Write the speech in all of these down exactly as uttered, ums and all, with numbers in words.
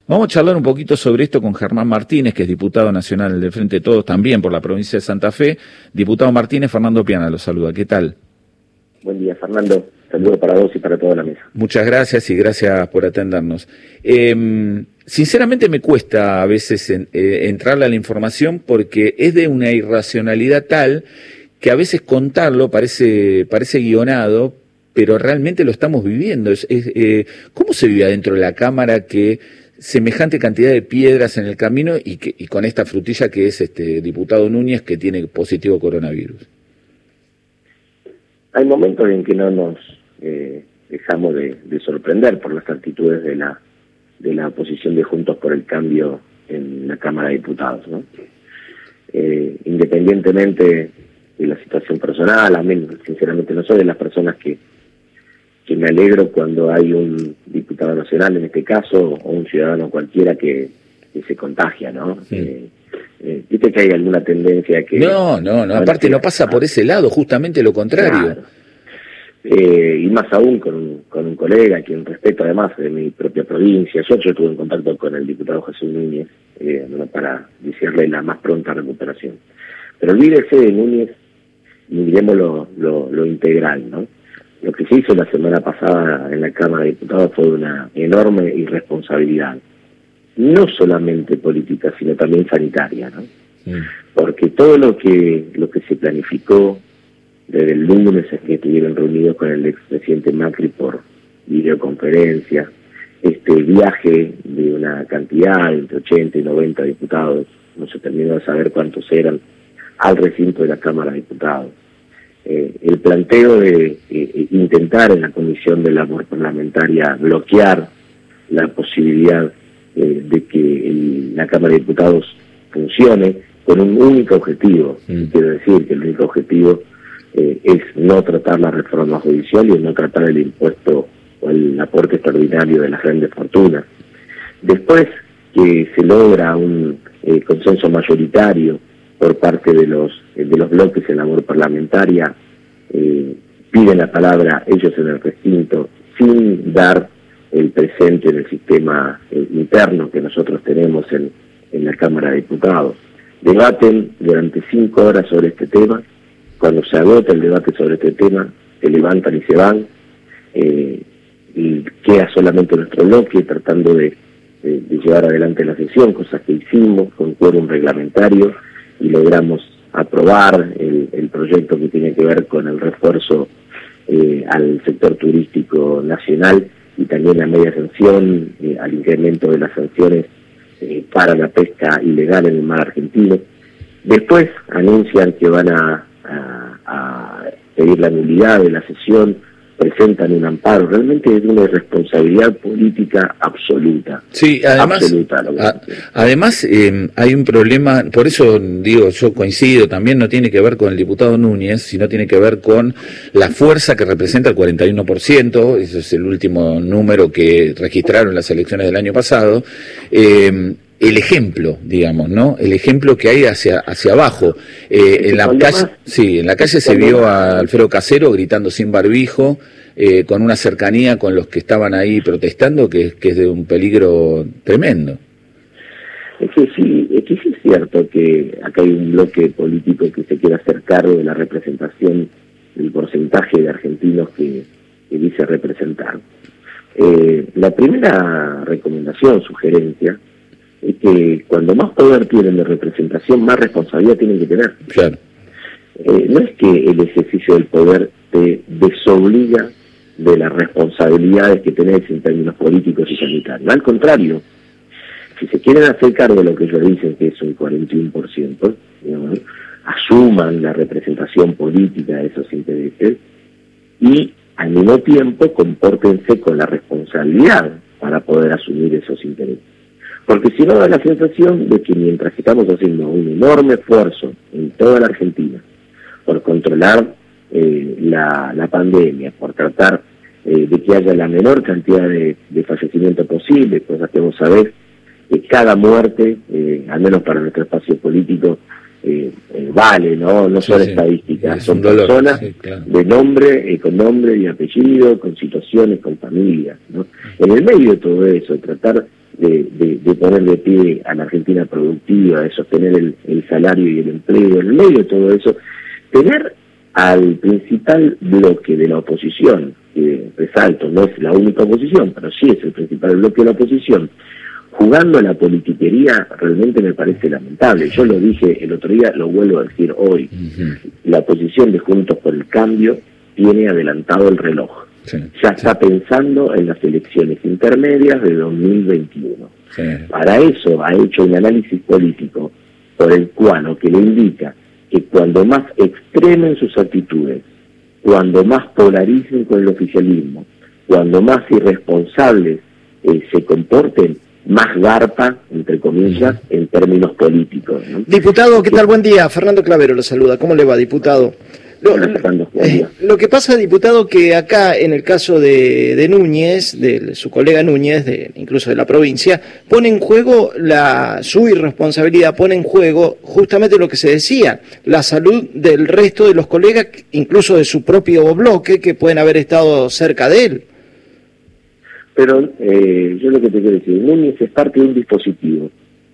Vamos a charlar un poquito sobre esto con Germán Martínez, que es diputado nacional del Frente de Todos, también por la provincia de Santa Fe. Diputado Martínez, Fernando Piana lo saluda. ¿Qué tal? Buen día, Fernando. Saludos para vos y para toda la mesa. Muchas gracias y gracias por atendernos. Eh, sinceramente me cuesta a veces en, eh, entrarle a la información porque es de una irracionalidad tal que a veces contarlo parece, parece guionado, pero realmente lo estamos viviendo. Es, es, eh, ¿Cómo se vive adentro de la Cámara que semejante cantidad de piedras en el camino y, que, y con esta frutilla que es este diputado Núñez que tiene positivo coronavirus? Hay momentos en que no nos eh, dejamos de, de sorprender por las actitudes de la de la oposición de Juntos por el Cambio en la Cámara de Diputados, ¿no? Eh, independientemente de la situación personal, a mí sinceramente no soy de las personas que que me alegro cuando hay un diputado nacional, en este caso, o un ciudadano cualquiera que, que se contagia, ¿no? Sí. Eh, eh, Viste que hay alguna tendencia que... No, no, no, aparte que, no pasa ah, por ese lado, justamente lo contrario. Claro. Eh, y más aún con, con un colega, quien respeto además de mi propia provincia. Yo, yo estuve en contacto con el diputado Jesús Núñez eh, para decirle la más pronta recuperación. Pero olvídese de Núñez y miremos lo, lo, lo integral, ¿no? Lo que se hizo la semana pasada en la Cámara de Diputados fue una enorme irresponsabilidad, no solamente política, sino también sanitaria, ¿no? Sí. Porque todo lo que lo que se planificó desde el lunes en que estuvieron reunidos con el expresidente Macri por videoconferencia, este viaje de una cantidad entre ochenta y noventa diputados, no se terminó de saber cuántos eran, al recinto de la Cámara de Diputados. Eh, el planteo de eh, intentar en la Comisión de Labor Parlamentaria bloquear la posibilidad eh, de que el, la Cámara de Diputados funcione con un único objetivo. Mm. Quiero decir que el único objetivo eh, es no tratar la reforma judicial y no tratar el impuesto o el aporte extraordinario de las grandes fortunas. Después que se logra un eh, consenso mayoritario por parte de los de los bloques en labor parlamentaria, eh, piden la palabra ellos en el recinto sin dar el presente en el sistema eh, interno que nosotros tenemos en, en la Cámara de Diputados. Debaten durante cinco horas sobre este tema. Cuando se agota el debate sobre este tema, se levantan y se van, eh, y queda solamente nuestro bloque tratando de, de, de llevar adelante la sesión, cosas que hicimos con quórum reglamentario, y logramos aprobar el, el proyecto que tiene que ver con el refuerzo eh, al sector turístico nacional y también la media sanción, eh, al incremento de las sanciones eh, para la pesca ilegal en el mar argentino. Después anuncian que van a, a, a pedir la nulidad de la sesión, presentan un amparo. Realmente es una irresponsabilidad política absoluta. Sí, además, absoluta, a, además eh, hay un problema, por eso digo, yo coincido, también no tiene que ver con el diputado Núñez, sino tiene que ver con la fuerza que representa el cuarenta y uno por ciento, ese es el último número que registraron las elecciones del año pasado, eh, el ejemplo, digamos, ¿no? El ejemplo que hay hacia hacia abajo. Eh, en la calle, sí, en la calle se vio a Alfredo Casero gritando sin barbijo, eh, con una cercanía con los que estaban ahí protestando, que, que es de un peligro tremendo. Es que sí, es que sí es cierto que acá hay un bloque político que se quiere hacer cargo de la representación del porcentaje de argentinos que, que dice representar. Eh, la primera recomendación, sugerencia, es que cuando más poder tienen de representación, más responsabilidad tienen que tener. Claro. Eh, no es que el ejercicio del poder te desobliga de las responsabilidades que tenés en términos políticos y sanitarios. Al contrario, si se quieren hacer cargo de lo que ellos dicen que es un cuarenta y uno por ciento, digamos, asuman la representación política de esos intereses y al mismo tiempo compórtense con la responsabilidad para poder asumir esos intereses. Porque si no da la sensación de que mientras estamos haciendo un enorme esfuerzo en toda la Argentina por controlar eh, la, la pandemia, por tratar eh, de que haya la menor cantidad de, de fallecimiento posible, cosas que vos sabés, que cada muerte, eh, al menos para nuestro espacio político, eh, eh, vale, ¿no? No son sí, estadísticas, sí, son personas sí, claro. de nombre, eh, con nombre y apellido, con situaciones, con familias, ¿no? En el medio de todo eso, tratar de, de, de poner de pie a la Argentina productiva, de sostener el, el salario y el empleo, en medio de todo eso, tener al principal bloque de la oposición, que resalto, no es la única oposición, pero sí es el principal bloque de la oposición, jugando a la politiquería, realmente me parece lamentable. Yo lo dije el otro día, lo vuelvo a decir hoy. Uh-huh. La oposición de Juntos por el Cambio tiene adelantado el reloj. Sí, ya sí. está pensando en las elecciones intermedias de dos mil veintiuno. Sí. Para eso ha hecho un análisis político por el cual, o que le indica que cuando más extremen sus actitudes, cuando más polaricen con el oficialismo, cuando más irresponsables eh, se comporten, más garpa, entre comillas, uh-huh. en términos políticos, ¿no? Diputado, ¿qué tal? Buen día. Fernando Clavero lo saluda. ¿Cómo le va, diputado? Lo, eh, lo que pasa, diputado, que acá en el caso de, de Núñez, de su colega Núñez, de, incluso de la provincia, pone en juego la, su irresponsabilidad, pone en juego justamente lo que se decía, la salud del resto de los colegas, incluso de su propio bloque, que pueden haber estado cerca de él. Pero eh, yo lo que te quiero decir, Núñez es parte de un dispositivo,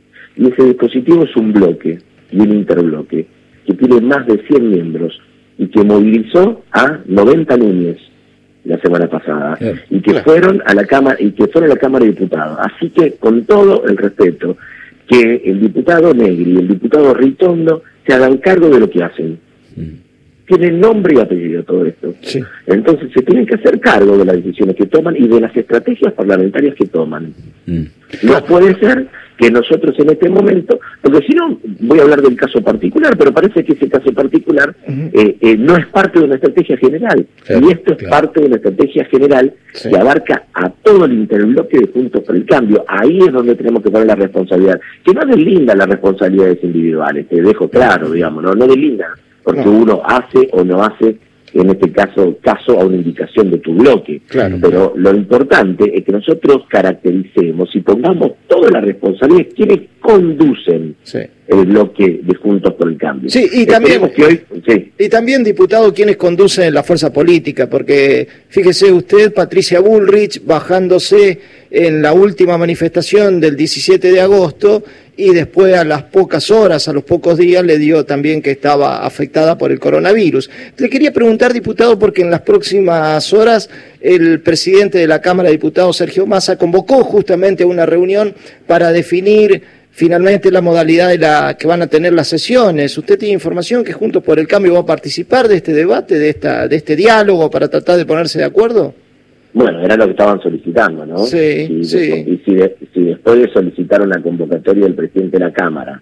y ese dispositivo es un bloque y un interbloque que tiene más de cien miembros y que movilizó a noventa Núñez la semana pasada, sí, y que claro. fueron a la cámara y que fueron a la Cámara de Diputados. Así que, con todo el respeto, que el diputado Negri y el diputado Ritondo se hagan cargo de lo que hacen. Mm. Tienen nombre y apellido todo esto. Sí. Entonces se tienen que hacer cargo de las decisiones que toman y de las estrategias parlamentarias que toman. Mm. No puede ser que nosotros en este momento, porque si no, voy a hablar del caso particular, pero parece que ese caso particular uh-huh. eh, eh, no es parte de una estrategia general. Claro, y esto es claro. parte de una estrategia general sí. que abarca a todo el interbloque de Juntos por el Cambio. Ahí es donde tenemos que poner la responsabilidad. Que no deslinda las responsabilidades individuales, te dejo claro, digamos, no, no deslinda. Porque no. uno hace o no hace, en este caso, caso a una indicación de tu bloque. Claro. Pero lo importante es que nosotros caractericemos y pongamos toda la responsabilidad de quienes conducen sí. el bloque de Juntos por el Cambio. Sí, y también, que hoy, sí. y también, diputado, quienes conducen la fuerza política, porque fíjese usted, Patricia Bullrich, bajándose en la última manifestación del diecisiete de agosto, y después a las pocas horas, a los pocos días, le dio también que estaba afectada por el coronavirus. Le quería preguntar, diputado, porque en las próximas horas el presidente de la Cámara de Diputados, Sergio Massa, convocó justamente a una reunión para definir finalmente la modalidad de la que van a tener las sesiones. ¿Usted tiene información que Juntos por el Cambio va a participar de este debate, de esta, de este diálogo para tratar de ponerse de acuerdo? Bueno, era lo que estaban solicitando, ¿no? Sí, si, sí. Y si, de, si después de solicitar una convocatoria del presidente de la Cámara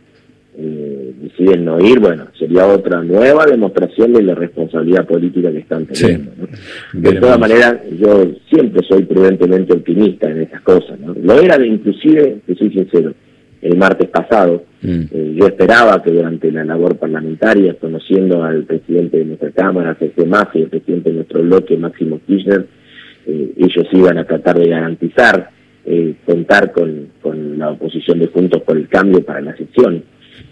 eh, deciden no ir, bueno, sería otra nueva demostración de la responsabilidad política que están teniendo, sí. ¿no? De todas maneras, yo siempre soy prudentemente optimista en estas cosas, ¿no? Lo era de, inclusive, te soy sincero, el martes pasado, mm. eh, yo esperaba que durante la labor parlamentaria, conociendo al presidente de nuestra Cámara, Sergio Massa, y el presidente de nuestro bloque, Máximo Kirchner, Eh, ellos iban a tratar de garantizar eh, contar con, con la oposición de Juntos por el Cambio para la sesión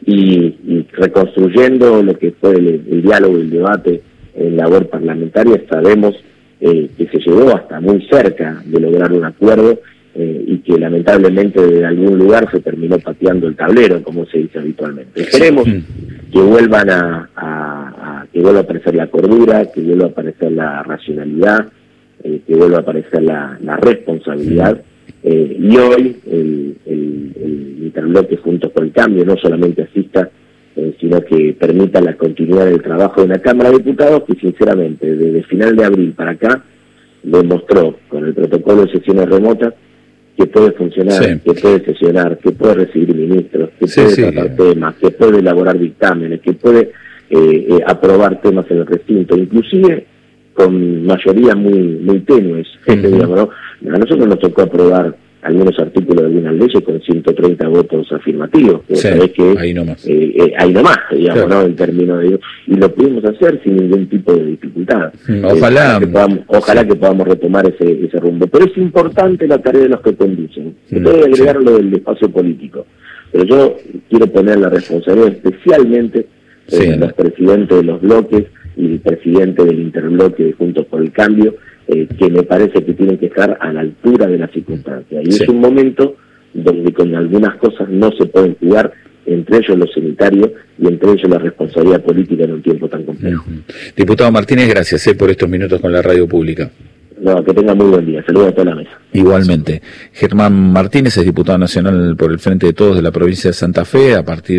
y, y reconstruyendo lo que fue el, el diálogo y el debate en labor parlamentaria, sabemos eh, que se llegó hasta muy cerca de lograr un acuerdo eh, y que lamentablemente de algún lugar se terminó pateando el tablero, como se dice habitualmente. Esperemos sí. que vuelvan a, a, a que vuelva a aparecer la cordura, que vuelva a aparecer la racionalidad, Eh, que vuelva a aparecer la, la responsabilidad, eh, y hoy el, el, el interbloque Juntos por el Cambio no solamente asista, eh, sino que permita la continuidad del trabajo de la Cámara de Diputados, que sinceramente desde final de abril para acá demostró con el protocolo de sesiones remotas que puede funcionar, sí. que puede sesionar, que puede recibir ministros, que sí, puede sí, tratar sí. temas, que puede elaborar dictámenes, que puede eh, eh, aprobar temas en el recinto, inclusive con mayoría muy muy tenues. Uh-huh. Este, digamos, ¿no? A nosotros nos tocó aprobar algunos artículos de algunas leyes con ciento treinta votos afirmativos. Sí, sabés que ahí nomás. Eh, eh, ahí nomás, digamos, claro. ¿no? En términos de... Y lo pudimos hacer sin ningún tipo de dificultad. Ojalá. Eh, ojalá que podamos, ojalá sí. que podamos retomar ese, ese rumbo. Pero es importante la tarea de los que conducen. Se puede agregar sí. lo del espacio político. Pero yo quiero poner la responsabilidad especialmente sí, en no. los presidentes de los bloques y el presidente del interbloque de Juntos por el Cambio, eh, que me parece que tienen que estar a la altura de las circunstancias. Y sí. es un momento donde con algunas cosas no se pueden jugar, entre ellos lo sanitario y entre ellos la responsabilidad política en un tiempo tan complejo. Uh-huh. Diputado Martínez, gracias eh, por estos minutos con la radio pública. No, que tenga muy buen día. Saludos a toda la mesa. Igualmente. Germán Martínez es diputado nacional por el Frente de Todos de la provincia de Santa Fe, a partir